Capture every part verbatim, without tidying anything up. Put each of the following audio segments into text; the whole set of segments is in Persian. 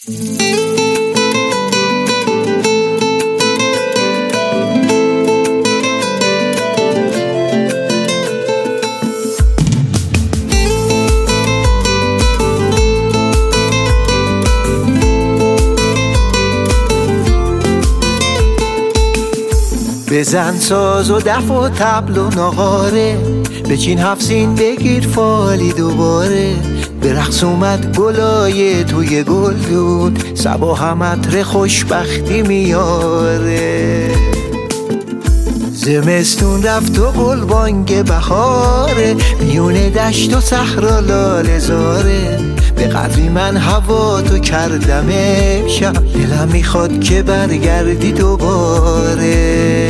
بزن ساز و دف و طبل و ناقاره، بچین هفسین بگیر فالی دوباره. به رقص اومد گلای توی گلدون، صبا هم عطر خوشبختی میاره. زمستون رفت و گلبانگ بهاره، میونه دشت و صحرا لاله زاره. به قدری من هوا تو کردم امشب، دلم میخواد که برگردی دوباره.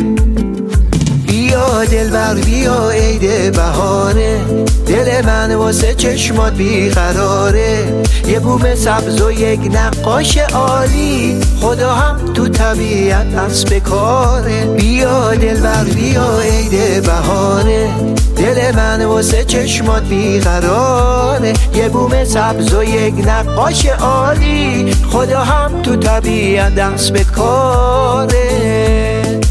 بیا دلبر بیا عید بهاره، دل من واسه چشمات بیقراره. یه بوم سبز و یک نقاش عالی، خدا هم تو طبیعت دست به کاره. بیا دلبر بیا عید بهاره، دل من واسه چشمات بیقراره. یه بوم سبز و یک نقاش عالی، خدا هم تو طبیعت دست به کاره.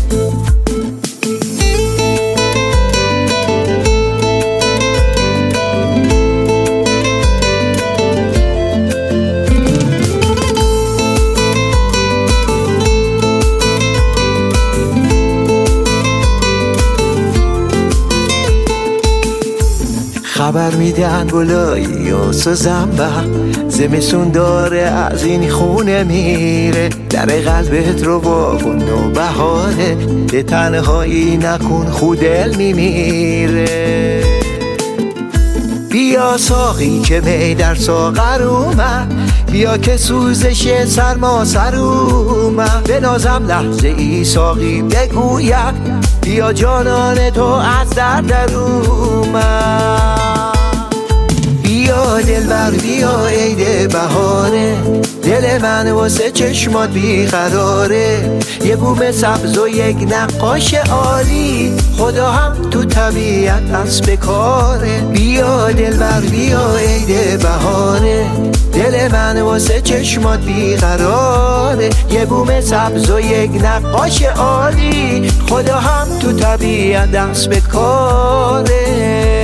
خبر میدن گلایی و سوزنبه، زمستون داره از این خونه میره. در قلبت رو واقعا و بهاره، به تنهایی نکن خودل میمیره. بیا ساقی که می در ساغر اومد، بیا که سوزش سرما سر اومد. به نازم لحظه ای ساقی بگوید، بیا جانان تو از در در اومد. بیا دلبر بیا عید بهاره، دل من واسه چشمات بیقراره. یه بوم سبز و یک نقاش عالی، خدا هم تو طبیعت دست به کاره. بیا دلبر بیا عید بهاره، دل من واسه چشمات بیقراره. یه بوم سبز و یک نقاش عالی، خدا هم تو طبیعت دست به کاره.